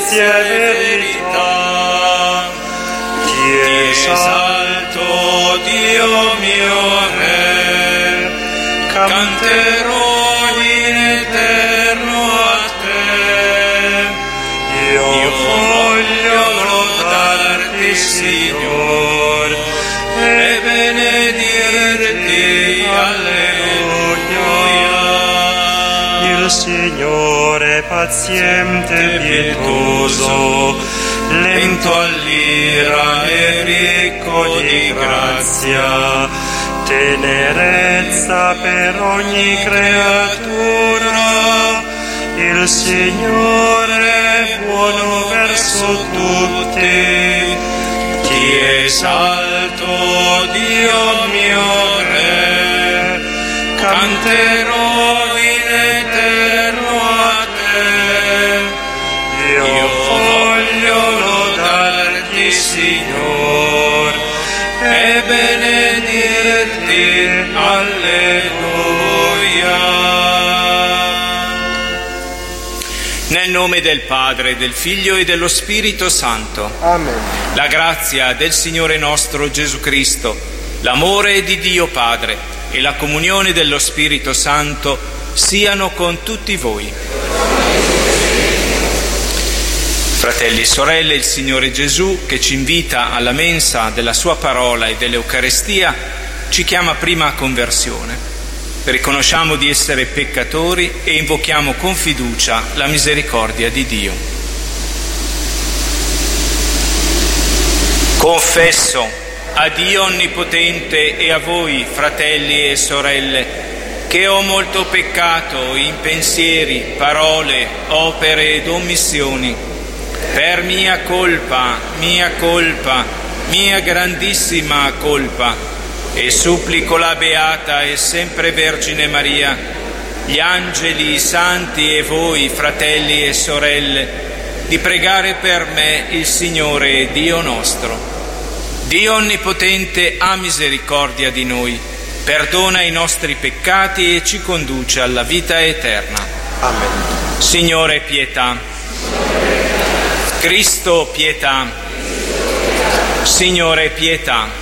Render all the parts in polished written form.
giustizia e verità. Ti esalto, Dio mio Re, canterò in eterno a te. Io voglio lodarti, Signor, e benedirti, alleluia. Il Signore è paziente e pietoso, lento all'ira e ricco di grazia, tenerezza per ogni creatura. Il Signore è buono verso tutti. Ti esalto, Dio mio Re, canterò in eterno a te. Io voglio lodarti, Signor, e benedirti, alleluia. Nel nome del Padre, del Figlio e dello Spirito Santo. Amen. La grazia del Signore nostro Gesù Cristo, l'amore di Dio Padre e la comunione dello Spirito Santo siano con tutti voi. Fratelli e sorelle, il Signore Gesù, che ci invita alla mensa della sua parola e dell'Eucarestia, ci chiama prima a conversione. Riconosciamo di essere peccatori e invochiamo con fiducia la misericordia di Dio. Confesso a Dio Onnipotente e a voi, fratelli e sorelle, che ho molto peccato in pensieri, parole, opere ed omissioni, per mia colpa, mia grandissima colpa, e supplico la Beata e sempre Vergine Maria, gli angeli, i santi e voi, fratelli e sorelle, di pregare per me il Signore Dio nostro. Dio Onnipotente ha misericordia di noi, perdona i nostri peccati e ci conduce alla vita eterna. Amen. Signore, pietà. Cristo, pietà. Signore, pietà.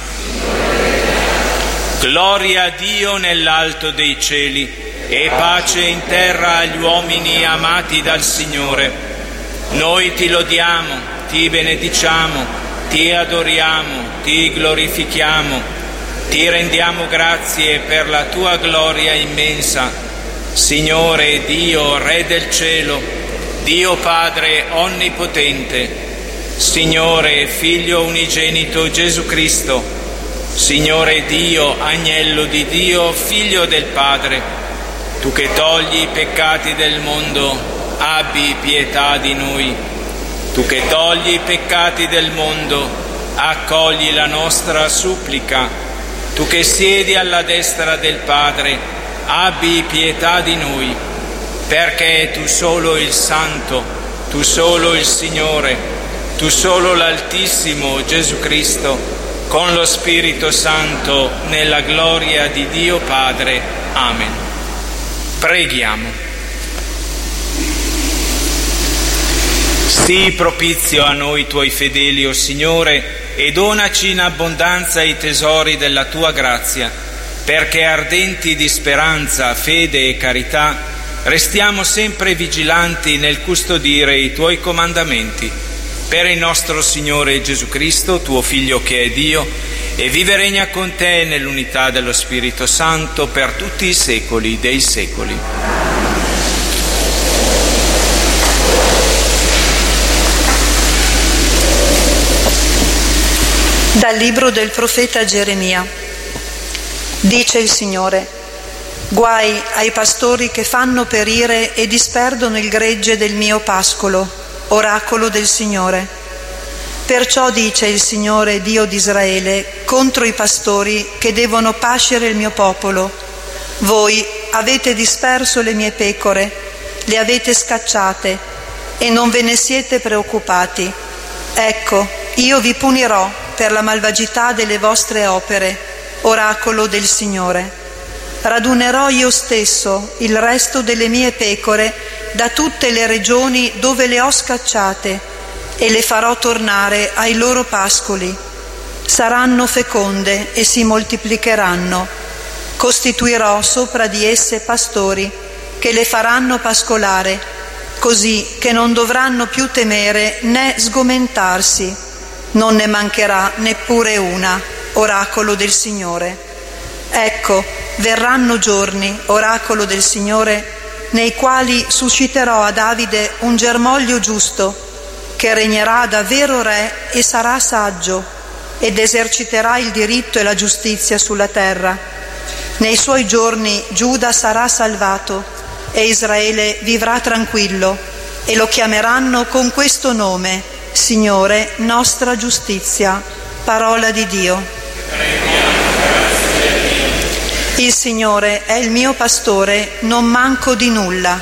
Gloria a Dio nell'alto dei cieli e pace in terra agli uomini amati dal Signore. Noi ti lodiamo, ti benediciamo, ti adoriamo, ti glorifichiamo, ti rendiamo grazie per la tua gloria immensa. Signore Dio, Re del cielo, Dio Padre onnipotente, Signore Figlio unigenito Gesù Cristo, Signore Dio, Agnello di Dio, Figlio del Padre, tu che togli i peccati del mondo, abbi pietà di noi. Tu che togli i peccati del mondo, accogli la nostra supplica. Tu che siedi alla destra del Padre, abbi pietà di noi, perché tu solo il Santo, tu solo il Signore, tu solo l'Altissimo Gesù Cristo, con lo Spirito Santo, nella gloria di Dio Padre. Amen. Preghiamo. Sii propizio a noi tuoi fedeli, o Signore, e donaci in abbondanza i tesori della tua grazia, perché ardenti di speranza, fede e carità, restiamo sempre vigilanti nel custodire i tuoi comandamenti. Per il nostro Signore Gesù Cristo, tuo Figlio che è Dio, e vive e regna con te nell'unità dello Spirito Santo per tutti i secoli dei secoli. Dal libro del profeta Geremia. Dice il Signore: guai ai pastori che fanno perire e disperdono il gregge del mio pascolo, oracolo del Signore. Perciò dice il Signore, Dio di Israele, contro i pastori che devono pascere il mio popolo: voi avete disperso le mie pecore, le avete scacciate e non ve ne siete preoccupati. Ecco, io vi punirò per la malvagità delle vostre opere, oracolo del Signore. Radunerò io stesso il resto delle mie pecore da tutte le regioni dove le ho scacciate e le farò tornare ai loro pascoli. Saranno feconde e si moltiplicheranno. Costituirò sopra di esse pastori che le faranno pascolare, così che non dovranno più temere né sgomentarsi. Non ne mancherà neppure una, oracolo del Signore. Ecco, verranno giorni, oracolo del Signore, nei quali susciterò a Davide un germoglio giusto, che regnerà da vero re e sarà saggio, ed eserciterà il diritto e la giustizia sulla terra. Nei suoi giorni Giuda sarà salvato e Israele vivrà tranquillo, e lo chiameranno con questo nome: Signore, nostra giustizia. Parola di Dio. Il Signore è il mio pastore, non manco di nulla.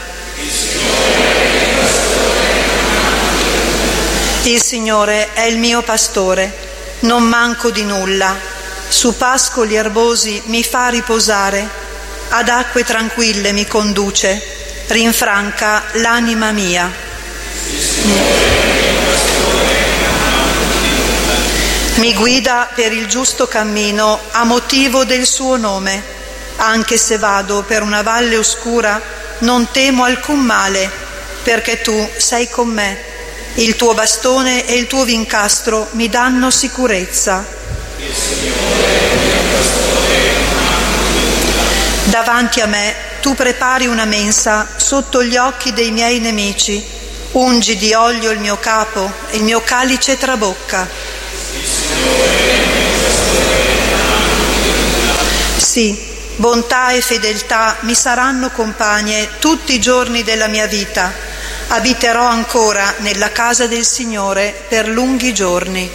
Il Signore è il mio pastore, non manco di nulla. Su pascoli erbosi mi fa riposare, ad acque tranquille mi conduce, rinfranca l'anima mia. Mi guida per il giusto cammino a motivo del suo nome. Anche se vado per una valle oscura, non temo alcun male, perché tu sei con me. Il tuo bastone e il tuo vincastro mi danno sicurezza. Davanti a me tu prepari una mensa sotto gli occhi dei miei nemici. Ungi di olio il mio capo e il mio calice trabocca. Sì, bontà e fedeltà mi saranno compagne tutti i giorni della mia vita. Abiterò ancora nella casa del Signore per lunghi giorni.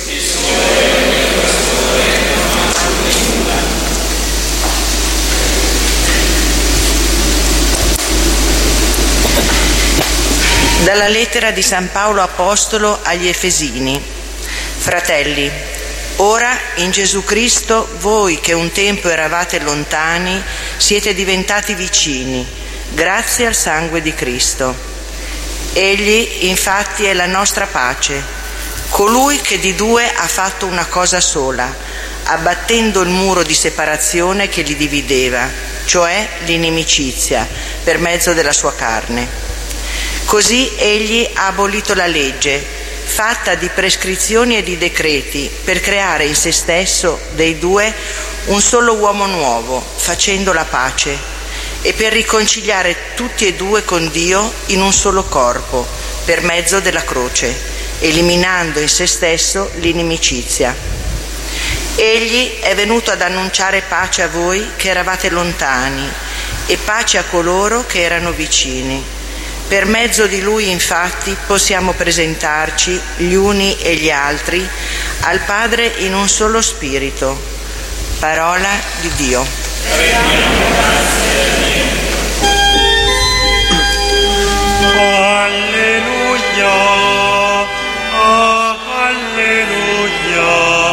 Dalla lettera di San Paolo Apostolo agli Efesini. Fratelli, ora in Gesù Cristo voi che un tempo eravate lontani siete diventati vicini, grazie al sangue di Cristo. Egli infatti è la nostra pace, colui che di due ha fatto una cosa sola, abbattendo il muro di separazione che li divideva, cioè l'inimicizia, per mezzo della sua carne. Così egli ha abolito la legge, fatta di prescrizioni e di decreti, per creare in se stesso dei due un solo uomo nuovo, facendo la pace, e per riconciliare tutti e due con Dio in un solo corpo, per mezzo della croce, eliminando in se stesso l'inimicizia. Egli è venuto ad annunciare pace a voi che eravate lontani e pace a coloro che erano vicini. Per mezzo di Lui, infatti, possiamo presentarci gli uni e gli altri al Padre in un solo spirito. Parola di Dio. Alleluia, alleluia,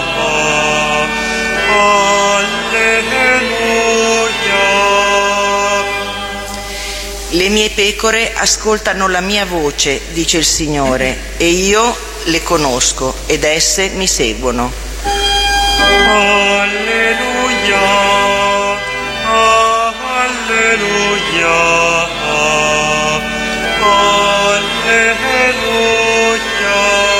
Le mie pecore ascoltano la mia voce, dice il Signore, e io le conosco ed esse mi seguono. Alleluia, alleluia, alleluia.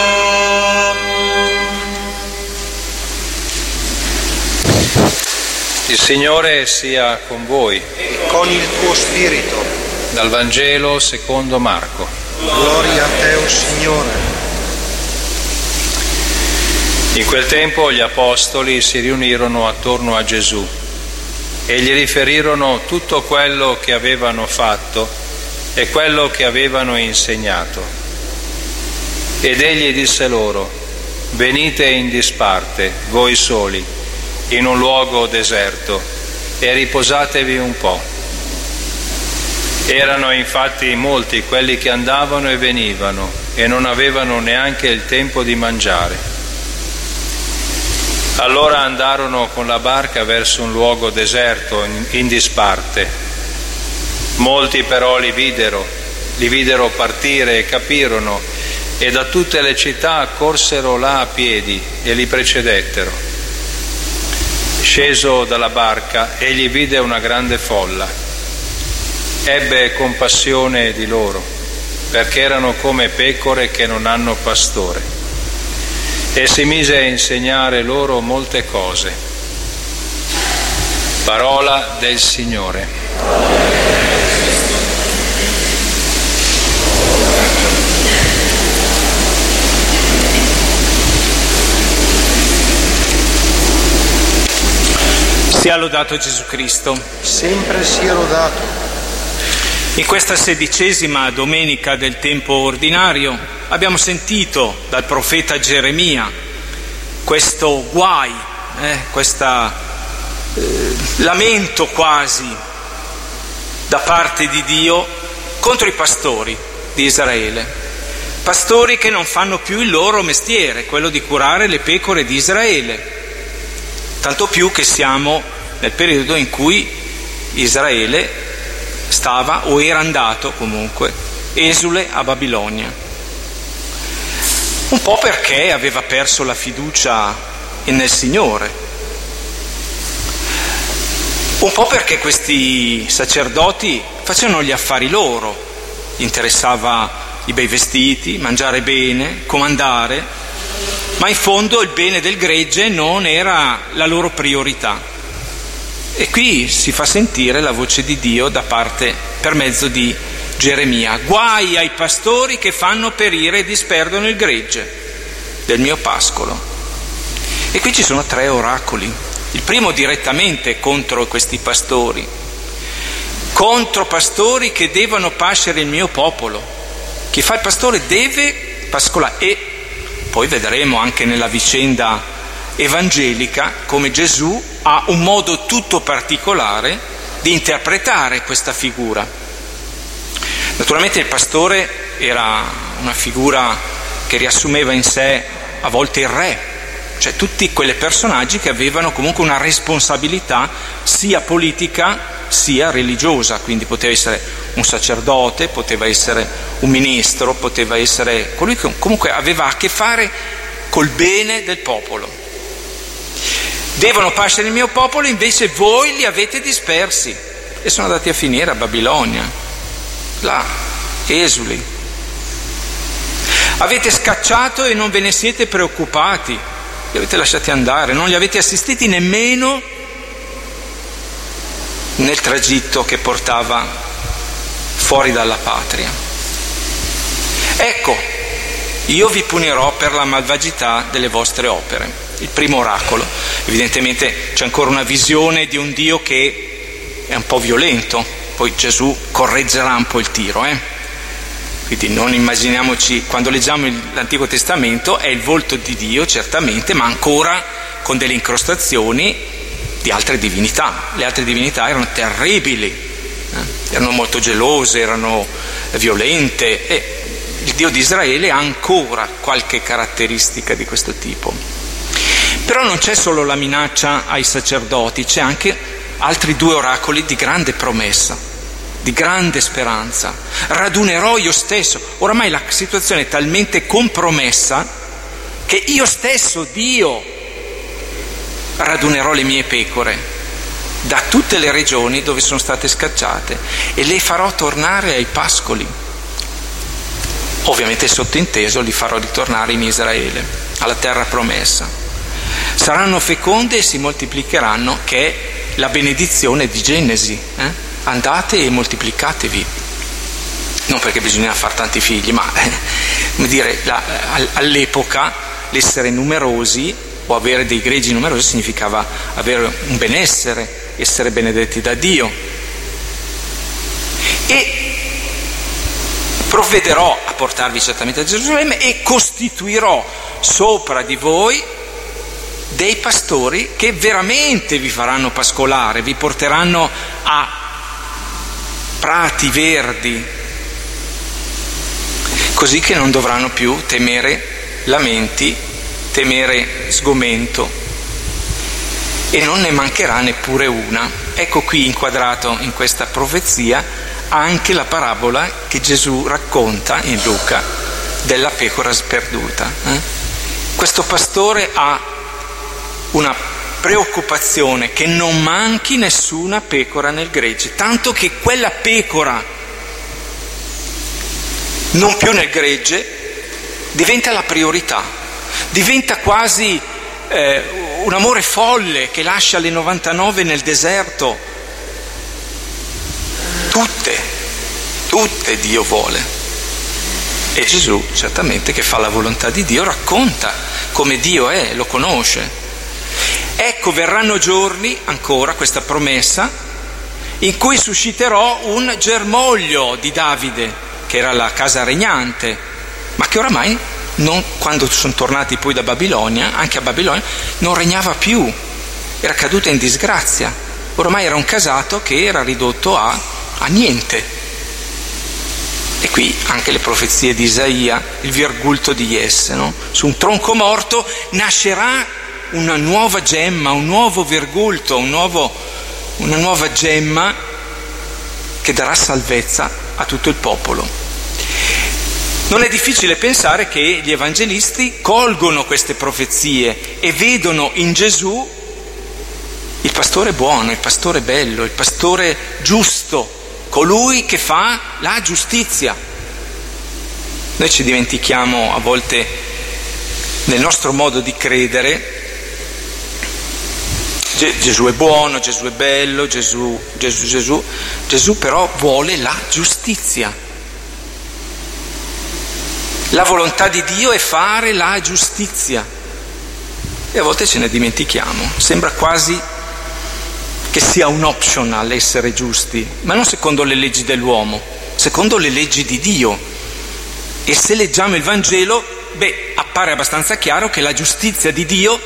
Il Signore sia con voi. E con il tuo spirito. Dal Vangelo secondo Marco. Gloria a te, o Signore. In quel tempo gli apostoli si riunirono attorno a Gesù e gli riferirono tutto quello che avevano fatto e quello che avevano insegnato. Ed egli disse loro: venite in disparte, voi soli, in un luogo deserto, e riposatevi un po'. Erano infatti molti quelli che andavano e venivano e non avevano neanche il tempo di mangiare. Allora andarono con la barca verso un luogo deserto, in disparte. Molti però li videro partire e capirono e da tutte le città corsero là a piedi e li precedettero. Sceso dalla barca, egli vide una grande folla. Ebbe compassione di loro, perché erano come pecore che non hanno pastore, e si mise a insegnare loro molte cose. Parola del Signore. Sia lodato Gesù Cristo. Sempre sia lodato. In questa 16ª domenica del tempo ordinario abbiamo sentito dal profeta Geremia questo guai, questo lamento quasi da parte di Dio contro i pastori di Israele, pastori che non fanno più il loro mestiere, quello di curare le pecore di Israele. Tanto più che siamo nel periodo in cui Israele stava o era andato comunque esule a Babilonia. Un po' perché aveva perso la fiducia nel Signore, un po' perché questi sacerdoti facevano gli affari loro, gli interessava i bei vestiti, mangiare bene, comandare, ma in fondo il bene del gregge non era la loro priorità. E qui si fa sentire la voce di Dio per mezzo di Geremia. Guai ai pastori che fanno perire e disperdono il gregge del mio pascolo. E qui ci sono 3 oracoli. Il primo direttamente contro questi pastori, contro pastori che devono pascere il mio popolo. Chi fa il pastore deve pascolare. E poi vedremo anche nella vicenda evangelica come Gesù ha un modo tutto particolare di interpretare questa figura. Naturalmente il pastore era una figura che riassumeva in sé a volte il re, cioè tutti quei personaggi che avevano comunque una responsabilità sia politica sia religiosa, quindi poteva essere un sacerdote, poteva essere un ministro, poteva essere colui che comunque aveva a che fare col bene del popolo. Devono pascere il mio popolo, invece voi li avete dispersi e sono andati a finire a Babilonia, là, esuli. Avete scacciato e non ve ne siete preoccupati, li avete lasciati andare, non li avete assistiti nemmeno nel tragitto che portava fuori dalla patria. Ecco, io vi punirò per la malvagità delle vostre opere. Il primo oracolo. Evidentemente c'è ancora una visione di un Dio che è un po' violento, poi Gesù correggerà un po' il tiro, Quindi non immaginiamoci, quando leggiamo l'Antico Testamento è il volto di Dio certamente, ma ancora con delle incrostazioni di altre divinità. Le altre divinità erano terribili, erano molto gelose, erano violente, e il Dio di Israele ha ancora qualche caratteristica di questo tipo. Però non c'è solo la minaccia ai sacerdoti, c'è anche altri 2 oracoli di grande promessa, di grande speranza. Radunerò io stesso. Oramai la situazione è talmente compromessa che io stesso, Dio, radunerò le mie pecore da tutte le regioni dove sono state scacciate e le farò tornare ai pascoli. Ovviamente sottinteso li farò ritornare in Israele, alla terra promessa. Saranno feconde e si moltiplicheranno, che è la benedizione di Genesi. Andate e moltiplicatevi. Non perché bisognava far tanti figli, ma come dire, all'epoca l'essere numerosi o avere dei greggi numerosi significava avere un benessere, essere benedetti da Dio. E provvederò a portarvi certamente a Gerusalemme e costituirò sopra di voi dei pastori che veramente vi faranno pascolare, vi porteranno a prati verdi, così che non dovranno più temere lamenti, temere sgomento, e non ne mancherà neppure una. Ecco qui inquadrato in questa profezia anche la parabola che Gesù racconta in Luca della pecora sperduta. Questo pastore ha una preoccupazione che non manchi nessuna pecora nel gregge, tanto che quella pecora non più nel gregge diventa la priorità, diventa quasi un amore folle che lascia le 99 nel deserto. Tutte Dio vuole. E Gesù, certamente, che fa la volontà di Dio, racconta come Dio è, lo conosce. Ecco, verranno giorni, ancora questa promessa, in cui susciterò un germoglio di Davide, che era la casa regnante, ma che oramai, quando sono tornati poi da Babilonia, anche a Babilonia, non regnava più, era caduta in disgrazia. Ormai era un casato che era ridotto a niente. E qui anche le profezie di Isaia, il virgulto di Jesse, no? Su un tronco morto nascerà una nuova gemma, un nuovo virgulto, una nuova gemma che darà salvezza a tutto il popolo. Non è difficile pensare che gli evangelisti colgono queste profezie e vedono in Gesù il pastore buono, il pastore bello, il pastore giusto, colui che fa la giustizia. Noi ci dimentichiamo a volte nel nostro modo di credere. Gesù è buono, Gesù è bello, Gesù però vuole la giustizia. La volontà di Dio è fare la giustizia e a volte ce ne dimentichiamo. Sembra quasi che sia un optional essere giusti, ma non secondo le leggi dell'uomo, secondo le leggi di Dio. E se leggiamo il Vangelo, appare abbastanza chiaro che la giustizia di Dio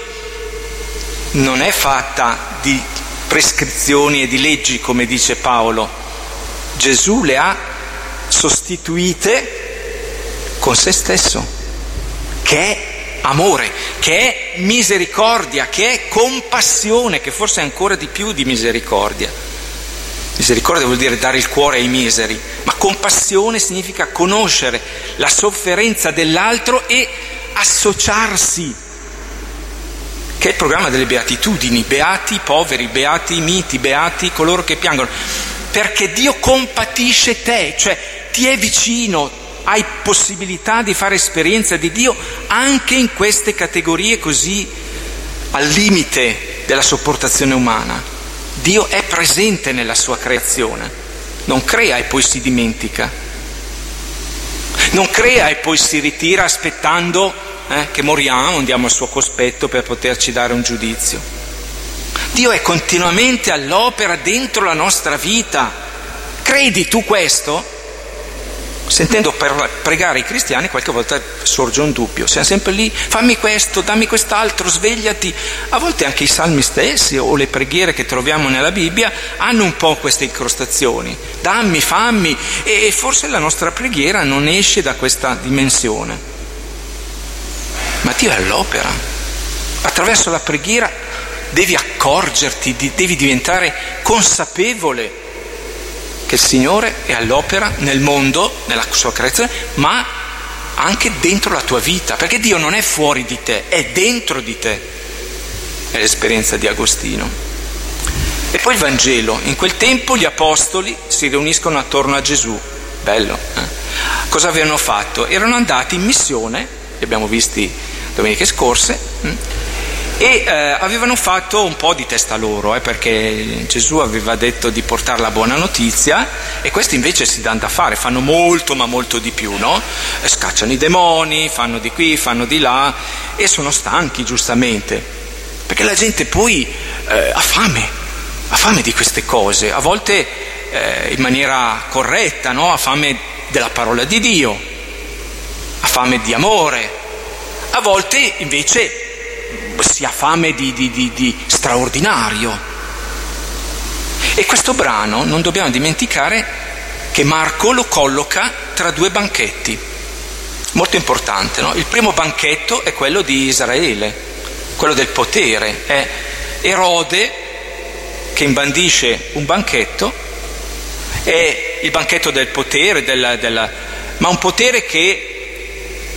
non è fatta di prescrizioni e di leggi, come dice Paolo. Gesù le ha sostituite con se stesso, che è amore, che è misericordia, che è compassione, che forse è ancora di più di misericordia. Misericordia vuol dire dare il cuore ai miseri, ma compassione significa conoscere la sofferenza dell'altro e associarsi, che è il programma delle beatitudini: beati i poveri, beati i miti, beati coloro che piangono, perché Dio compatisce te, cioè ti è vicino. Hai possibilità di fare esperienza di Dio anche in queste categorie così al limite della sopportazione umana. Dio è presente nella sua creazione, non crea e poi si dimentica, non crea e poi si ritira aspettando che moriamo, andiamo al suo cospetto per poterci dare un giudizio. Dio è continuamente all'opera dentro la nostra vita. Credi tu questo? Sentendo pregare i cristiani qualche volta sorge un dubbio, siamo sempre lì, fammi questo, dammi quest'altro, svegliati. A volte anche i salmi stessi o le preghiere che troviamo nella Bibbia hanno un po' queste incrostazioni, dammi, fammi, e forse la nostra preghiera non esce da questa dimensione. Ma Dio è all'opera, attraverso la preghiera devi accorgerti, devi diventare consapevole che il Signore è all'opera nel mondo, nella sua creazione, ma anche dentro la tua vita, perché Dio non è fuori di te, è dentro di te. È l'esperienza di Agostino. E poi il Vangelo. In quel tempo gli apostoli si riuniscono attorno a Gesù. Bello, Cosa avevano fatto? Erano andati in missione, li abbiamo visti domeniche scorse, e avevano fatto un po' di testa loro, perché Gesù aveva detto di portare la buona notizia e questi invece si danno da fare, fanno molto ma molto di più, no? Scacciano i demoni, fanno di qui, fanno di là e sono stanchi, giustamente, perché la gente poi ha fame di queste cose, a volte in maniera corretta, no? Ha fame della parola di Dio, ha fame di amore, a volte invece si ha fame di straordinario. E questo brano non dobbiamo dimenticare che Marco lo colloca tra due banchetti, molto importante, no? Il primo banchetto è quello di Israele, quello del potere, è Erode che imbandisce un banchetto, è il banchetto del potere, ma un potere che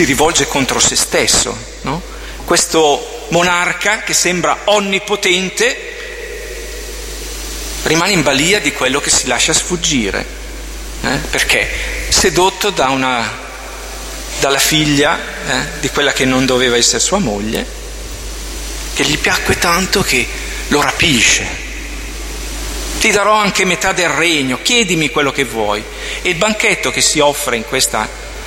si rivolge contro se stesso, no? Questo monarca che sembra onnipotente rimane in balia di quello che si lascia sfuggire, perché sedotto dalla figlia di quella che non doveva essere sua moglie, che gli piacque tanto che lo rapisce. Ti darò anche metà del regno, chiedimi quello che vuoi. E il banchetto che si offre in questa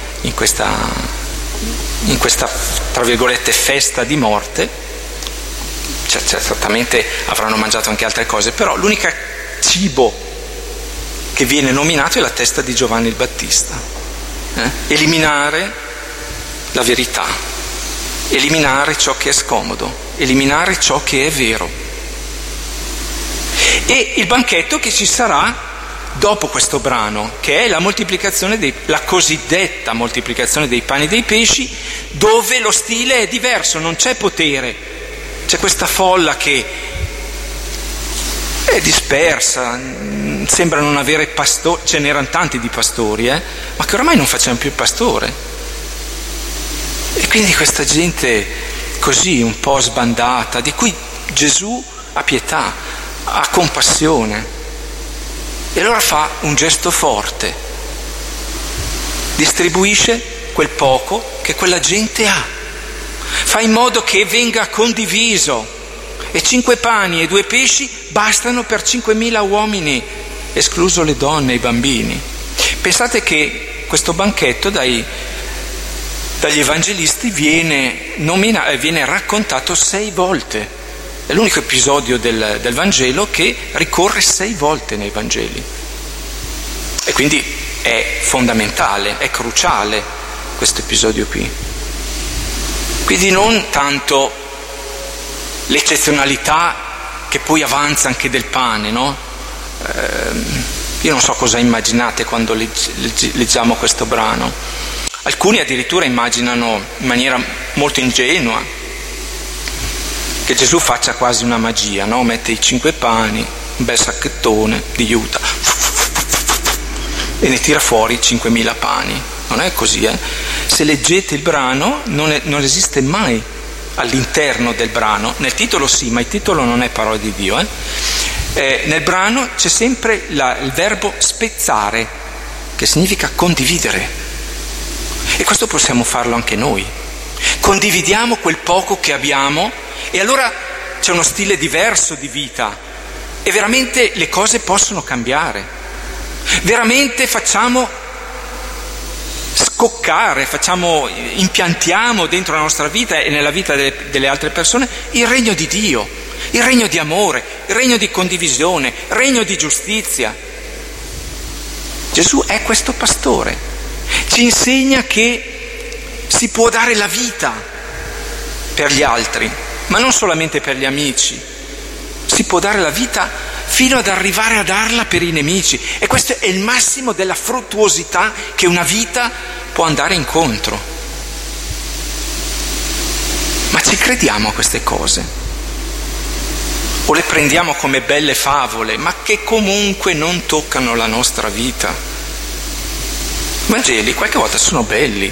tra virgolette festa di morte, certamente avranno mangiato anche altre cose, però l'unico cibo che viene nominato è la testa di Giovanni il Battista. Eliminare la verità, eliminare ciò che è scomodo, eliminare ciò che è vero. E il banchetto che ci sarà dopo questo brano, che è la cosiddetta moltiplicazione dei pani e dei pesci, dove lo stile è diverso, non c'è potere, c'è questa folla che è dispersa, sembra non avere pastori, ce n'erano tanti di pastori, ma che oramai non facevano più il pastore. E quindi questa gente così un po' sbandata, di cui Gesù ha pietà, ha compassione. E allora fa un gesto forte, distribuisce quel poco che quella gente ha, fa in modo che venga condiviso, e 5 pani e 2 pesci bastano per 5.000 uomini, escluso le donne e i bambini. Pensate che questo banchetto dagli evangelisti viene raccontato 6 volte. È l'unico episodio del Vangelo che ricorre 6 volte nei Vangeli. E quindi è fondamentale, è cruciale questo episodio qui. Quindi non tanto l'eccezionalità che poi avanza anche del pane, no? Io non so cosa immaginate quando leggiamo questo brano. Alcuni addirittura immaginano in maniera molto ingenua che Gesù faccia quasi una magia, no? Mette i 5 pani, un bel sacchettone di juta e ne tira fuori 5.000 pani. Non è così, Se leggete il brano non esiste mai all'interno del brano, nel titolo sì, ma il titolo non è parola di Dio. Nel brano c'è sempre il verbo spezzare, che significa condividere. E questo possiamo farlo anche noi. Condividiamo quel poco che abbiamo, e allora c'è uno stile diverso di vita e veramente le cose possono cambiare. Veramente facciamo scoccare, impiantiamo dentro la nostra vita e nella vita delle altre persone il regno di Dio, il regno di amore, il regno di condivisione, il regno di giustizia. Gesù è questo pastore, ci insegna che si può dare la vita per gli altri, ma non solamente per gli amici, si può dare la vita fino ad arrivare a darla per i nemici, e questo è il massimo della fruttuosità che una vita può andare incontro. Ma ci crediamo a queste cose? O le prendiamo come belle favole, ma che comunque non toccano la nostra vita? I Vangeli qualche volta sono belli,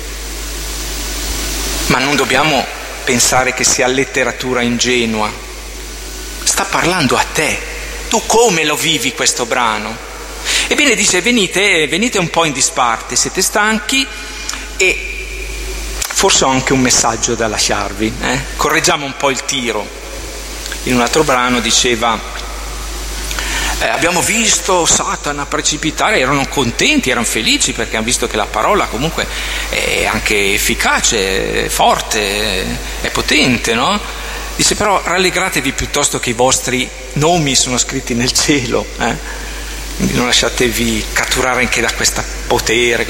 ma non dobbiamo pensare che sia letteratura ingenua. Sta parlando a te. Tu come lo vivi questo brano? Ebbene, dice, venite un po' in disparte, siete stanchi, e forse ho anche un messaggio da lasciarvi. Correggiamo un po' il tiro. In un altro brano diceva, abbiamo visto Satana precipitare, erano contenti, erano felici perché hanno visto che la parola comunque è anche efficace, è forte, è potente, no? Dice, però rallegratevi piuttosto che i vostri nomi sono scritti nel cielo, quindi non lasciatevi catturare anche da questo potere,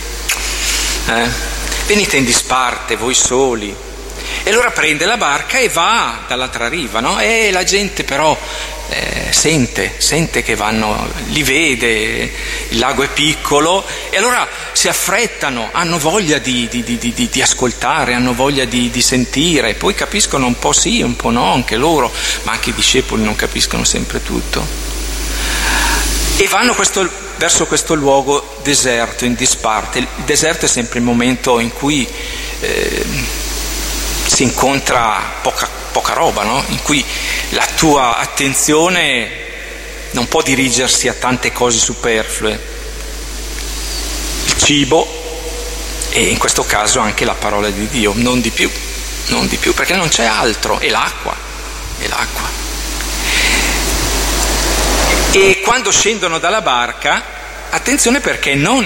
venite in disparte voi soli. E allora prende la barca e va dall'altra riva, no? E la gente però sente che vanno, li vede, il lago è piccolo, e allora si affrettano, hanno voglia di ascoltare, hanno voglia di sentire, poi capiscono un po' sì, un po' no, anche loro, ma anche i discepoli non capiscono sempre tutto. E vanno questo verso questo luogo deserto, in disparte. Il deserto è sempre il momento in cui si incontra poca roba, no? In cui la tua attenzione non può dirigersi a tante cose superflue. Il cibo e in questo caso anche la parola di Dio, non di più, perché non c'è altro, è l'acqua. E quando scendono dalla barca, attenzione perché non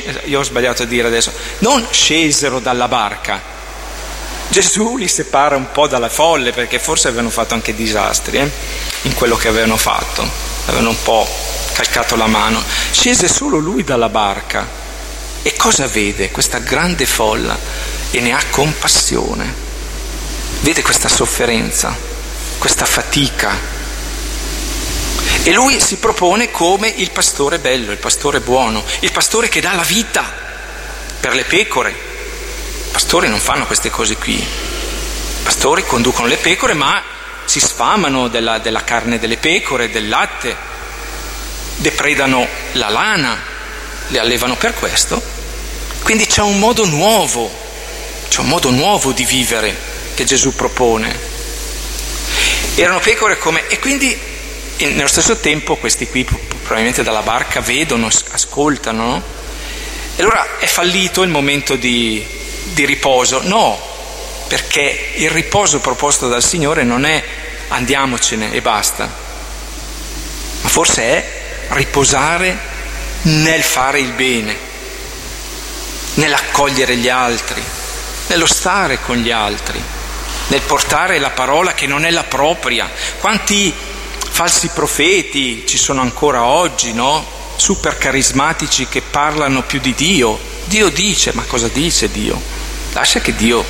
scesero dalla barca. Gesù li separa un po' dalla folle, perché forse avevano fatto anche disastri in quello che avevano fatto, avevano un po' calcato la mano. Scese solo lui dalla barca e cosa vede? Questa grande folla e ne ha compassione, vede questa sofferenza, questa fatica e lui si propone come il pastore bello, il pastore buono, il pastore che dà la vita per le pecore. I pastori non fanno queste cose qui, i pastori conducono le pecore ma si sfamano della carne delle pecore, del latte, depredano la lana, le allevano per questo. Quindi c'è un modo nuovo di vivere che Gesù propone. Erano pecore e quindi nello stesso tempo questi qui probabilmente dalla barca vedono, ascoltano, no? E allora è fallito il momento di riposo? No, perché il riposo proposto dal Signore non è andiamocene e basta, ma forse è riposare nel fare il bene, nell'accogliere gli altri, nello stare con gli altri, nel portare la parola che non è la propria. Quanti falsi profeti ci sono ancora oggi, no? Super carismatici che parlano più di Dio. Dio dice, ma cosa dice Dio? Lascia che Dio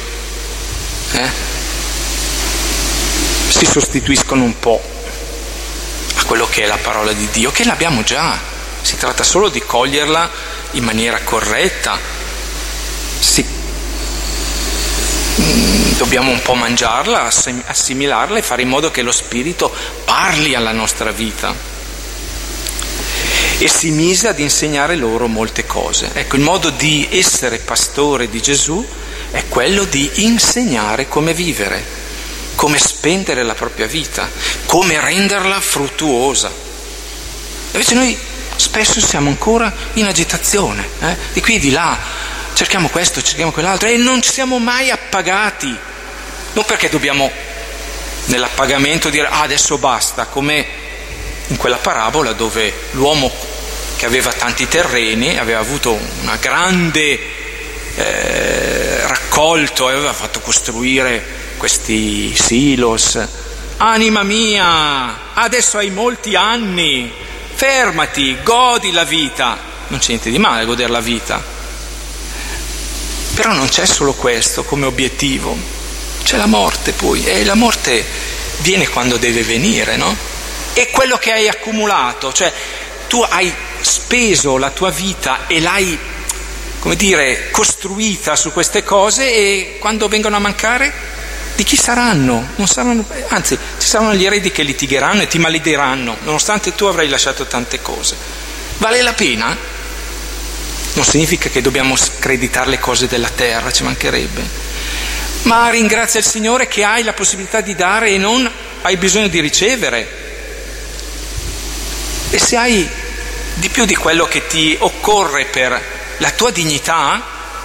si sostituiscono un po' a quello che è la parola di Dio, che l'abbiamo già. Si tratta solo di coglierla in maniera corretta. Dobbiamo un po' mangiarla, assimilarla e fare in modo che lo Spirito parli alla nostra vita. E si mise ad insegnare loro molte cose. Ecco, il modo di essere pastore di Gesù è quello di insegnare come vivere, come spendere la propria vita, come renderla fruttuosa. Invece noi spesso siamo ancora in agitazione, di qui e di là, cerchiamo questo, cerchiamo quell'altro e non siamo mai appagati. Non perché dobbiamo nell'appagamento dire adesso basta, come in quella parabola dove l'uomo che aveva tanti terreni, aveva avuto una grande raccolto e aveva fatto costruire questi silos. Anima mia, adesso hai molti anni, fermati, godi la vita. Non c'è niente di male a godere la vita, però non c'è solo questo come obiettivo, c'è la morte poi, e la morte viene quando deve venire, no? E quello che hai accumulato, cioè tu hai speso la tua vita e l'hai, come dire, costruita su queste cose, e quando vengono a mancare, di chi saranno? Non saranno, anzi, ci saranno gli eredi che litigheranno e ti malediranno, nonostante tu avrai lasciato tante cose. Vale la pena? Non significa che dobbiamo screditare le cose della terra, ci mancherebbe, ma ringrazia il Signore che hai la possibilità di dare e non hai bisogno di ricevere. E se hai di più di quello che ti occorre per la tua dignità,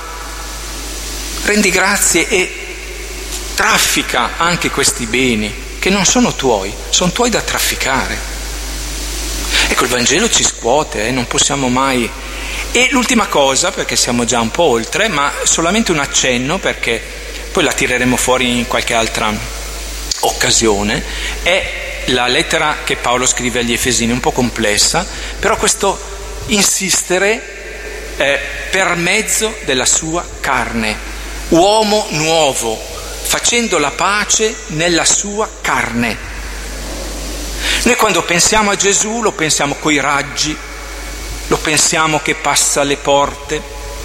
rendi grazie e traffica anche questi beni che non sono tuoi, sono tuoi da trafficare. Ecco, il Vangelo ci scuote, non possiamo mai. E l'ultima cosa, perché siamo già un po' oltre, ma solamente un accenno, perché poi la tireremo fuori in qualche altra occasione, è la lettera che Paolo scrive agli Efesini, un po' complessa, però questo insistere per mezzo della sua carne, uomo nuovo, facendo la pace nella sua carne. Noi quando pensiamo a Gesù lo pensiamo coi raggi, lo pensiamo che passa alle porte,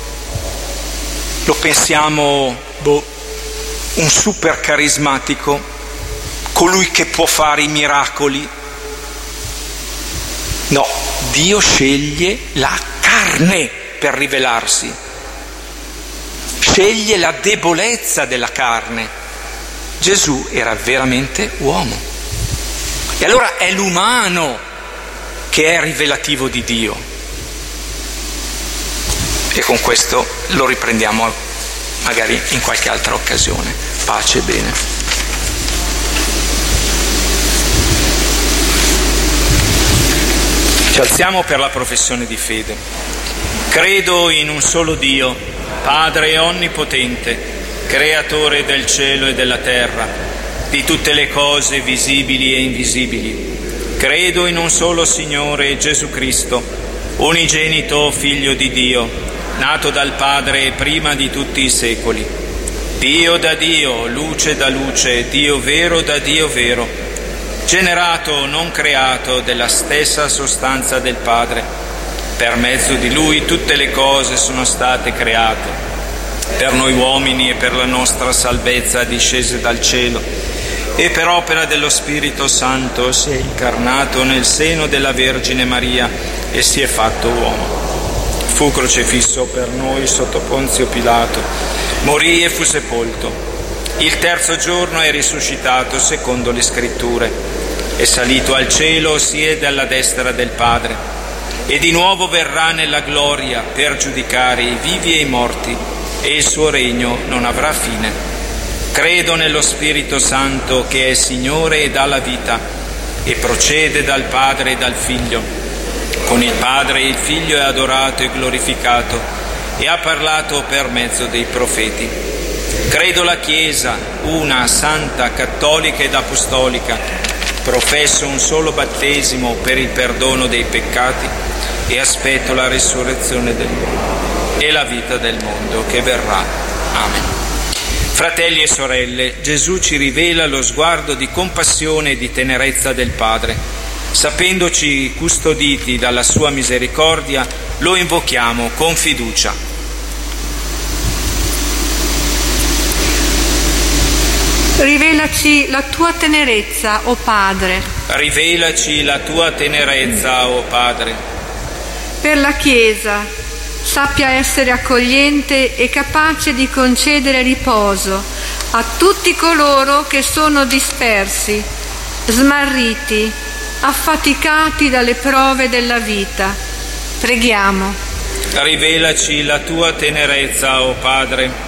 lo pensiamo un super carismatico, colui che può fare i miracoli. No, Dio sceglie la carne per rivelarsi, sceglie la debolezza della carne. Gesù era veramente uomo. E allora è l'umano che è rivelativo di Dio. E con questo lo riprendiamo magari in qualche altra occasione. Pace e bene. Ci alziamo per la professione di fede. Credo in un solo Dio, Padre onnipotente, creatore del cielo e della terra, di tutte le cose visibili e invisibili. Credo in un solo Signore, Gesù Cristo, unigenito Figlio di Dio, nato dal Padre prima di tutti i secoli. Dio da Dio, luce da luce, Dio vero da Dio vero, generato, non creato, della stessa sostanza del Padre. Per mezzo di Lui tutte le cose sono state create, per noi uomini e per la nostra salvezza discese dal cielo, e per opera dello Spirito Santo si è incarnato nel seno della Vergine Maria e si è fatto uomo. Fu crocifisso per noi sotto Ponzio Pilato, morì e fu sepolto. Il terzo giorno è risuscitato secondo le Scritture, è salito al cielo, siede alla destra del Padre, e di nuovo verrà nella gloria per giudicare i vivi e i morti, e il suo regno non avrà fine. Credo nello Spirito Santo che è Signore e dà la vita, e procede dal Padre e dal Figlio. Con il Padre e il Figlio è adorato e glorificato, e ha parlato per mezzo dei profeti. Credo la Chiesa, una, santa, cattolica ed apostolica, professo un solo battesimo per il perdono dei peccati e aspetto la risurrezione del mondo e la vita del mondo che verrà. Amen. Fratelli e sorelle, Gesù ci rivela lo sguardo di compassione e di tenerezza del Padre. Sapendoci custoditi dalla sua misericordia, lo invochiamo con fiducia. Rivelaci la tua tenerezza, o Padre. Rivelaci la tua tenerezza, o Padre. Per la Chiesa, sappia essere accogliente e capace di concedere riposo a tutti coloro che sono dispersi, smarriti, affaticati dalle prove della vita. Preghiamo. Rivelaci la tua tenerezza, o Padre.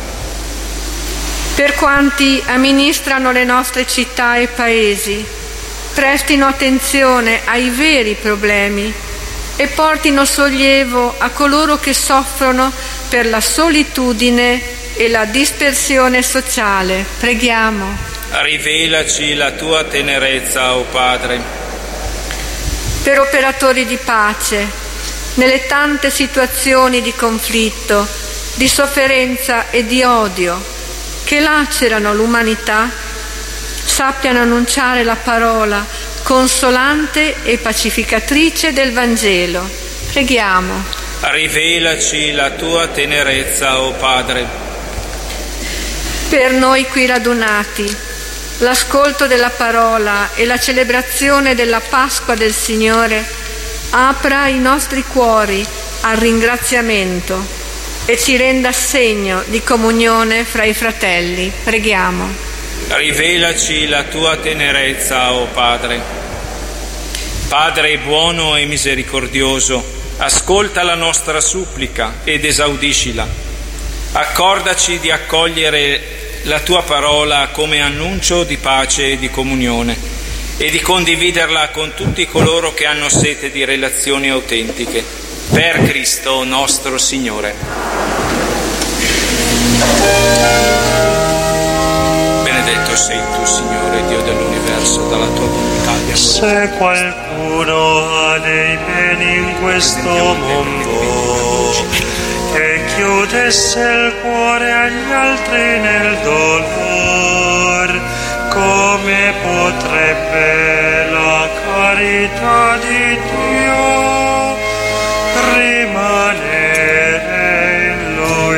Per quanti amministrano le nostre città e paesi, prestino attenzione ai veri problemi e portino sollievo a coloro che soffrono per la solitudine e la dispersione sociale. Preghiamo. Rivelaci la tua tenerezza, o Padre. Per operatori di pace, nelle tante situazioni di conflitto, di sofferenza e di odio che lacerano l'umanità, sappiano annunciare la parola consolante e pacificatrice del Vangelo. Preghiamo. Rivelaci la tua tenerezza, o Padre. Per noi qui radunati, l'ascolto della parola e la celebrazione della Pasqua del Signore apra i nostri cuori al ringraziamento e ci renda segno di comunione fra i fratelli. Preghiamo. Rivelaci la tua tenerezza, o Padre. Padre buono e misericordioso, ascolta la nostra supplica ed esaudiscila. Accordaci di accogliere la tua parola come annuncio di pace e di comunione e di condividerla con tutti coloro che hanno sete di relazioni autentiche. Per Cristo nostro Signore. Benedetto sei tu, Signore, Dio dell'universo, dalla tua bontà. Se qualcuno ha dei beni in questo mondo e chiudesse il cuore agli altri nel dolore, come potrebbe la carità di Dio rimanere in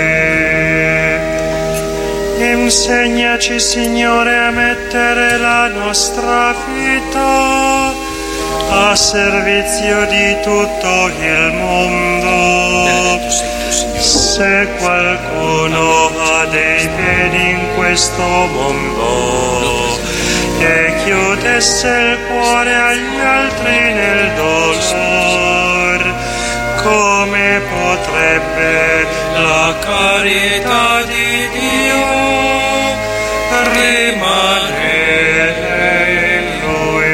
Lui? Insegnaci, Signore, a mettere la nostra vita a servizio di tutto il mondo. Se qualcuno ha dei beni in questo mondo e chiudesse il cuore agli altri nel dolor, come potrebbe la carità di Dio rimanere in lui?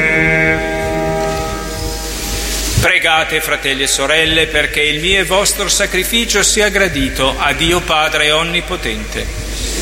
Pregate, fratelli e sorelle, perché il mio e vostro sacrificio sia gradito a Dio Padre Onnipotente.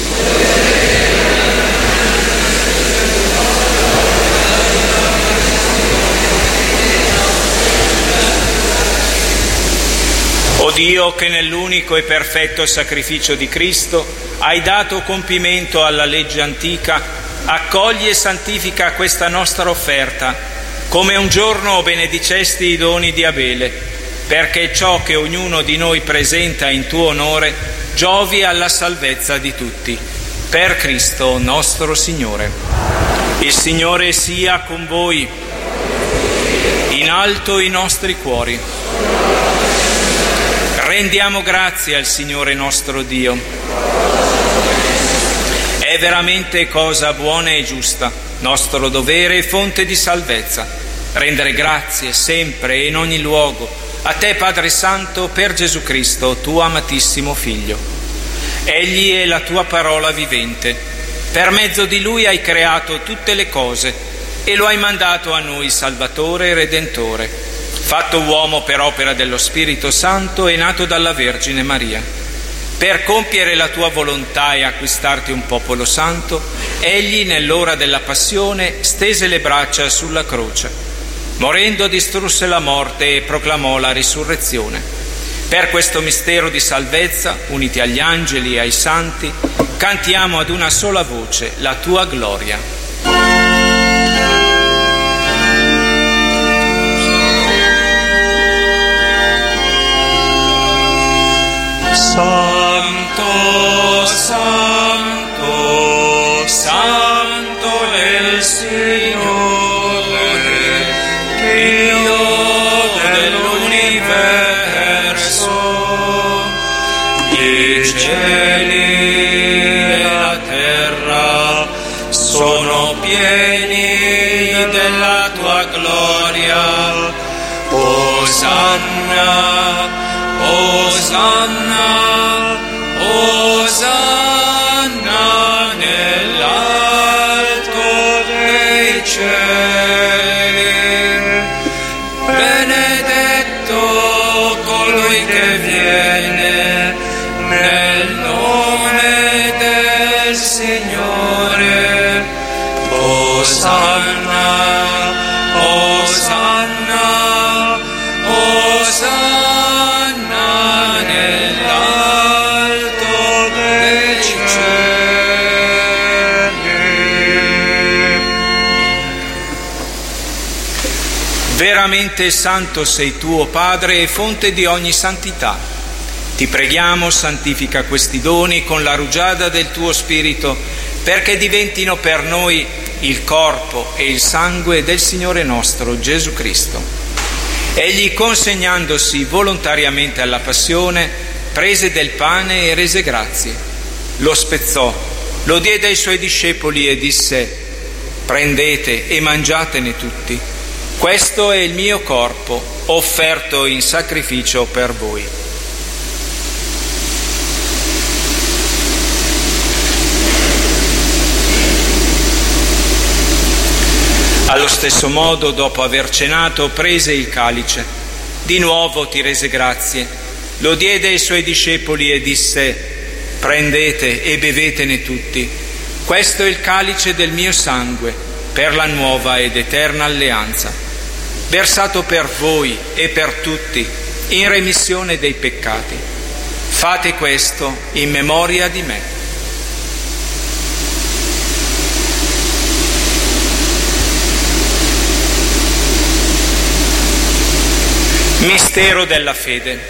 O Dio, che nell'unico e perfetto sacrificio di Cristo hai dato compimento alla legge antica, accogli e santifica questa nostra offerta, come un giorno benedicesti i doni di Abele, perché ciò che ognuno di noi presenta in tuo onore giovi alla salvezza di tutti. Per Cristo nostro Signore. Il Signore sia con voi. In alto i nostri cuori. Rendiamo grazie al Signore nostro Dio. È veramente cosa buona e giusta, nostro dovere e fonte di salvezza, rendere grazie sempre e in ogni luogo a te, Padre Santo, per Gesù Cristo, tuo amatissimo Figlio. Egli è la tua parola vivente. Per mezzo di Lui hai creato tutte le cose e lo hai mandato a noi Salvatore e Redentore, fatto uomo per opera dello Spirito Santo e nato dalla Vergine Maria. Per compiere la tua volontà e acquistarti un popolo santo, egli nell'ora della passione stese le braccia sulla croce. Morendo distrusse la morte e proclamò la risurrezione. Per questo mistero di salvezza, uniti agli angeli e ai santi, cantiamo ad una sola voce la tua gloria. Santo, Santo, Santo è il Signore, Dio dell'universo. I cieli e la terra sono pieni della tua gloria. Osanna, Osanna, Osanna nell'alto dei cieli. Benedetto colui che viene nel nome del Signore. Osanna, Osanna, Osanna. Veramente santo sei tu, o Padre, e fonte di ogni santità. Ti preghiamo, santifica questi doni con la rugiada del tuo Spirito, perché diventino per noi il corpo e il sangue del Signore nostro Gesù Cristo. Egli, consegnandosi volontariamente alla passione, prese del pane e rese grazie. Lo spezzò, lo diede ai suoi discepoli e disse: prendete e mangiatene tutti. Questo è il mio corpo, offerto in sacrificio per voi. Allo stesso modo, dopo aver cenato, prese il calice. Di nuovo ti rese grazie, lo diede ai suoi discepoli e disse: prendete e bevetene tutti. Questo è il calice del mio sangue, per la nuova ed eterna alleanza, versato per voi e per tutti in remissione dei peccati. Fate questo in memoria di me. Mistero della fede.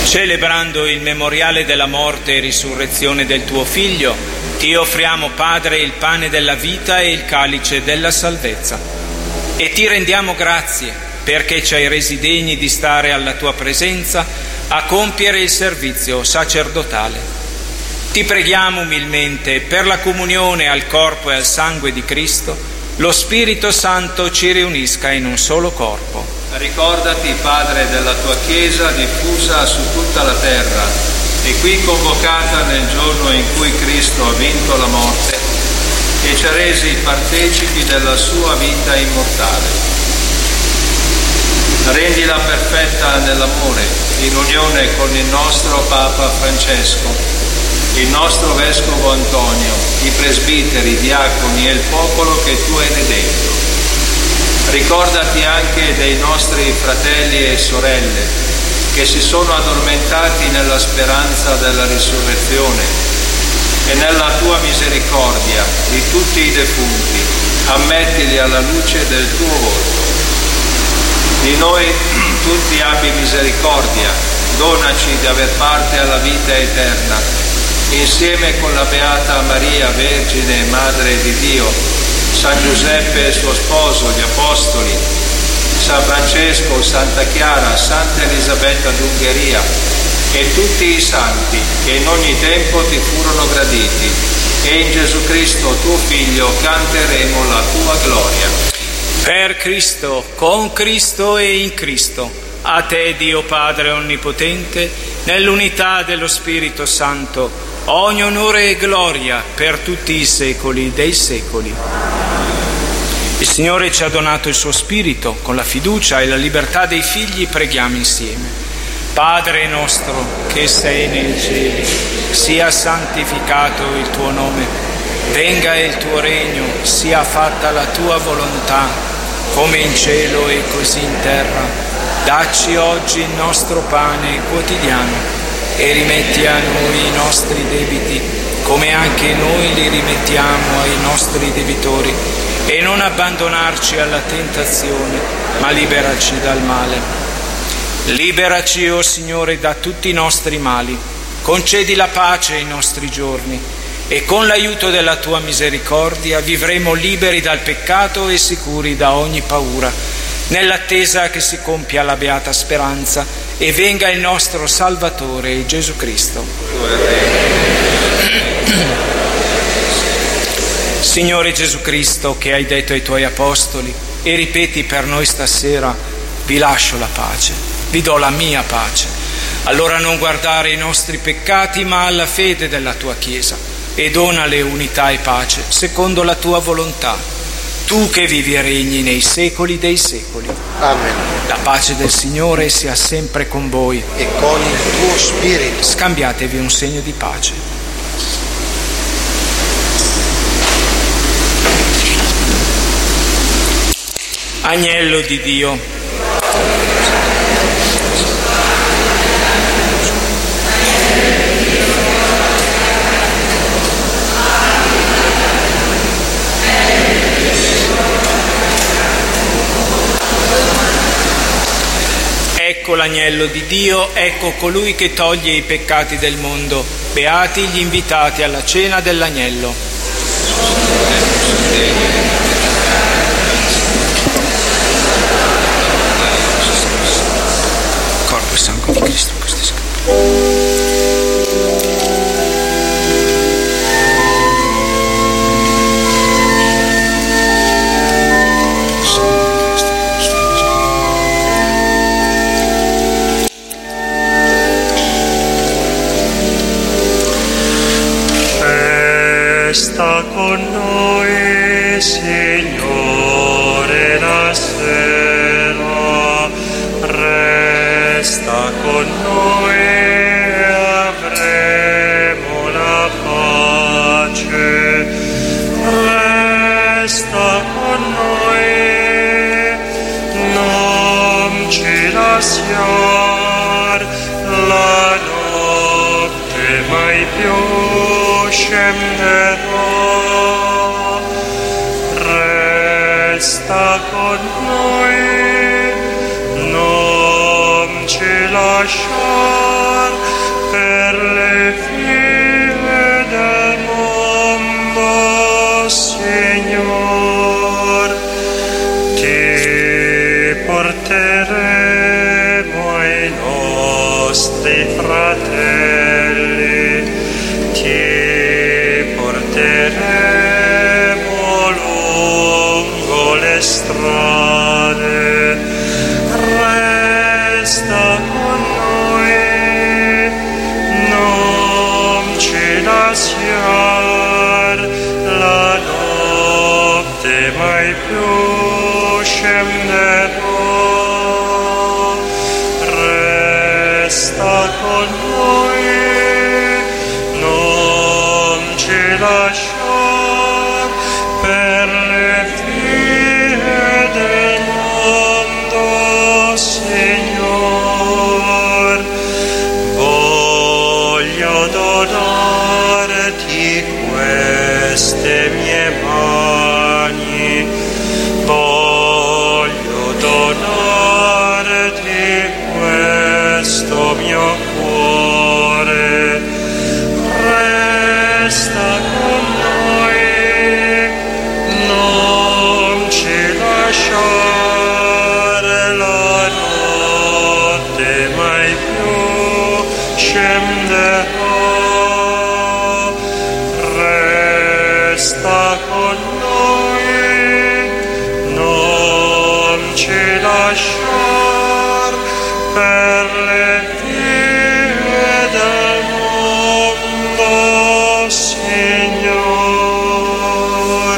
Celebrando il memoriale della morte e risurrezione del tuo Figlio, ti offriamo, Padre, il pane della vita e il calice della salvezza. E ti rendiamo grazie perché ci hai resi degni di stare alla tua presenza a compiere il servizio sacerdotale. Ti preghiamo umilmente per la comunione al corpo e al sangue di Cristo, lo Spirito Santo ci riunisca in un solo corpo. Ricordati, Padre, della tua Chiesa diffusa su tutta la terra e qui convocata nel giorno in cui Cristo ha vinto la morte e ci ha resi partecipi della sua vita immortale. Rendila perfetta nell'amore, in unione con il nostro Papa Francesco, il nostro Vescovo Antonio, i presbiteri, i diaconi e il popolo che tu hai redento. Ricordati anche dei nostri fratelli e sorelle che si sono addormentati nella speranza della risurrezione e nella tua misericordia di tutti i defunti, ammettili alla luce del tuo volto. Di noi tutti abbi misericordia, donaci di aver parte alla vita eterna, insieme con la Beata Maria, Vergine e Madre di Dio, San Giuseppe e suo sposo, gli Apostoli, San Francesco, Santa Chiara, Santa Elisabetta d'Ungheria e tutti i santi che in ogni tempo ti furono graditi, e in Gesù Cristo, tuo Figlio, canteremo la tua gloria. Per Cristo, con Cristo e in Cristo, a te, Dio Padre Onnipotente, nell'unità dello Spirito Santo, ogni onore e gloria per tutti i secoli dei secoli. Il Signore ci ha donato il suo Spirito, con la fiducia e la libertà dei figli preghiamo insieme. Padre nostro che sei nei cieli, sia santificato il tuo nome, venga il tuo regno, sia fatta la tua volontà, come in cielo e così in terra. Dacci oggi il nostro pane quotidiano e rimetti a noi i nostri debiti, come anche noi li rimettiamo ai nostri debitori, e non abbandonarci alla tentazione, ma liberaci dal male. Liberaci, o Signore, da tutti i nostri mali, concedi la pace ai nostri giorni, e con l'aiuto della tua misericordia vivremo liberi dal peccato e sicuri da ogni paura, nell'attesa che si compia la beata speranza e venga il nostro Salvatore Gesù Cristo. Signore Gesù Cristo, che hai detto ai tuoi apostoli e ripeti per noi stasera: vi lascio la pace, vi do la mia pace. Allora non guardare i nostri peccati, ma alla fede della tua Chiesa, e donale unità e pace secondo la tua volontà, tu che vivi e regni nei secoli dei secoli. Amen. La pace del Signore sia sempre con voi E con il tuo spirito. Scambiatevi un segno di pace. Agnello di Dio, ecco l'agnello di Dio, ecco colui che toglie i peccati del mondo. Beati gli invitati alla cena dell'agnello. Corpo e sangue di Cristo, questi scampi. Sta con noi, Signore, la sera, resta con noi e avremo la pace. Resta con noi, non ci lasciar la notte mai più scenderà. Resta con noi, non ci lasciare. le strade, resta con noi, non ci lasciar la notte mai più scenderò, resta con noi, non ci lasciar per le vie del mondo, Signor. Voglio donarti queste mie mani, voglio donarti questo mio cuore, resta con noi, non ci lasciare la notte mai più scenderò, resta con noi, non ci lasciar per le vie del mondo, Signor.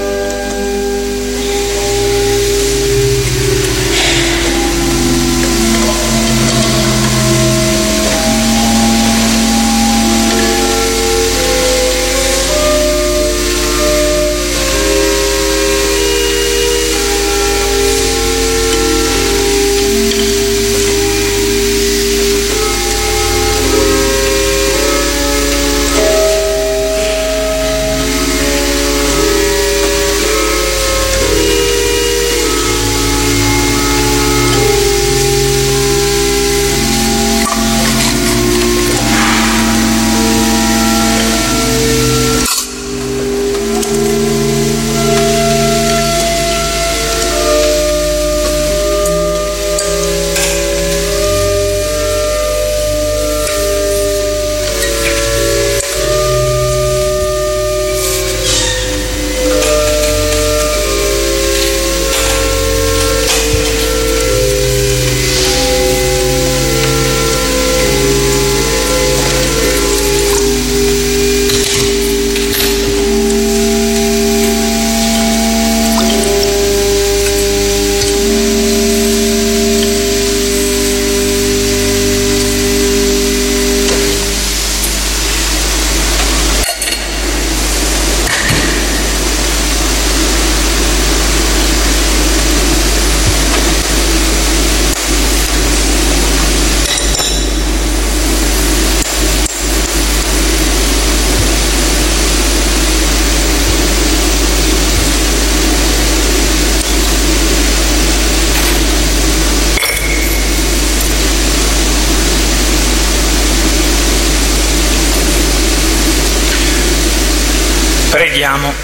Preghiamo.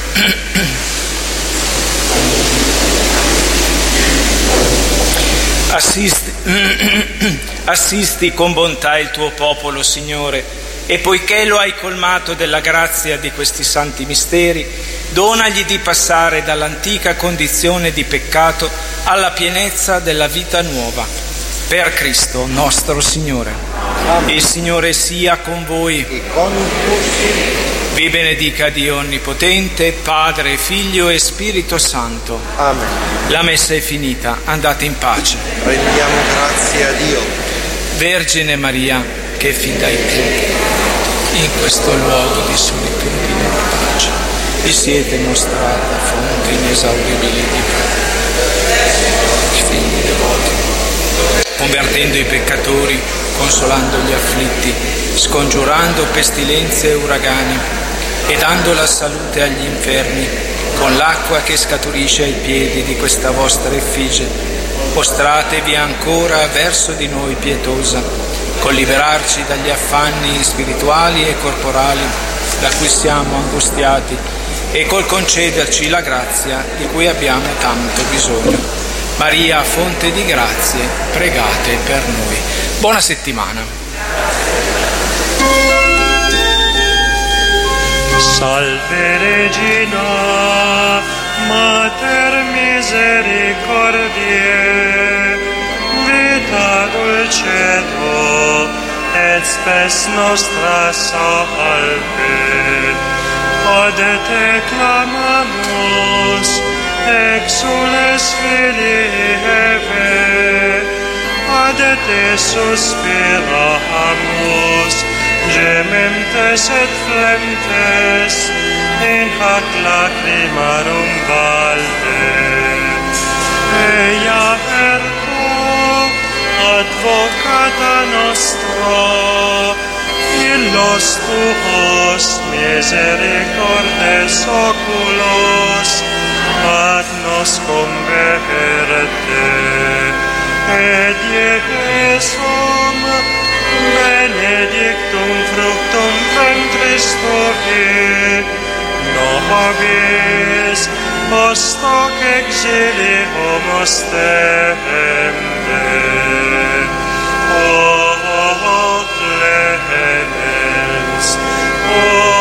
Assisti con bontà il tuo popolo, Signore, e poiché lo hai colmato della grazia di questi santi misteri, donagli di passare dall'antica condizione di peccato alla pienezza della vita nuova. Per Cristo nostro Signore. Amen. Il Signore sia con voi. E con il tuo spirito. Vi benedica Dio Onnipotente, Padre, Figlio e Spirito Santo. Amen. La messa è finita, andate in pace. Rendiamo grazie a Dio. Vergine Maria, che fin dai più in questo luogo di solitudine e pace vi siete mostrata fonte inesauribile di figli devoti, convertendo i peccatori, consolando gli afflitti, scongiurando pestilenze e uragani e dando la salute agli infermi, con l'acqua che scaturisce ai piedi di questa vostra effigie. Mostratevi ancora verso di noi pietosa, col liberarci dagli affanni spirituali e corporali da cui siamo angustiati e col concederci la grazia di cui abbiamo tanto bisogno. Maria, fonte di grazie, pregate per noi. Buona settimana. Salve Regina, Mater Misericordiae, misericordiae, vita dulcedo, et spes nostra salve. Ode te clamamus, exules Filii Eve, ade te suspiramus, gementes et flentes, in hac lacrimarum valde. Eia ergo, advocata nostra, illos tuos misericordes oculos, ad nos converte, et Iesum benedictum fructum ventris tui, nobis post hoc exilium ostende. O clemens, o